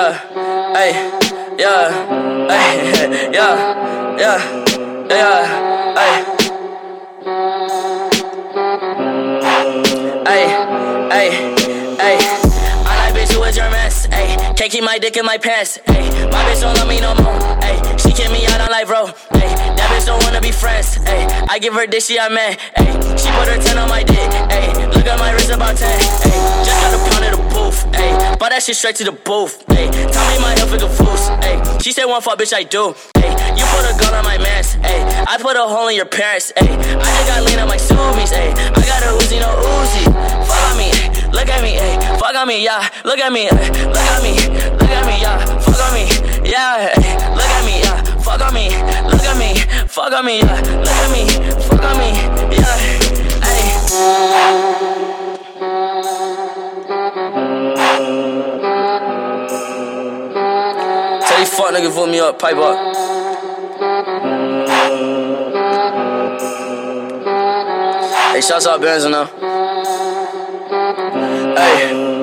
yeah, ay, yeah, ay, yeah, yeah, ay. Ay, I like bitch who is your mess, ay. Can't keep my dick in my pants, ay. My bitch don't love me no more, ay. She kick me out on life, bro, ay. That bitch don't wanna be friends, ay. I give her dick, she a man, ay. She put her 10 on my dick, ay. Look at my wrist about 10, ay. Just got a pound of the booth, ay. Bought that shit straight to the booth, ay. Tell me my health is confused, ay. She said one fuck, bitch, I do, ay. You put a gun on my mans, ay. I put a hole in your parents, ay. I just got lean on my Subies, ay. I got a Uzi, no Uzi. Fuck on me, look at me, ay. Fuck on me, yeah. Look at me, ay. Look at me, yeah. Fuck on me, yeah. Ay. Look at me, yeah. Fuck on me, look at me. Fuck on me, yeah. Look at me, fuck on me, yeah. Ay. Tell these fuck niggas vote me up, pipe up. Hey, shouts out Benzo now. Hey.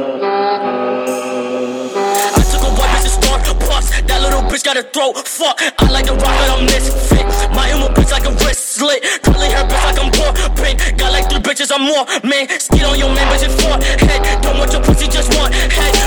I took a white bitch to start puffs. That little bitch got a throat. Fuck, I like the rock and I'm misfit. My emo bitch like a wrist slit. Curly hair bitch like I'm poor. Pink, got like 3 bitches, I'm more. Man, skid on your man, bitch, it's 4 head. Don't want your pussy, just one head.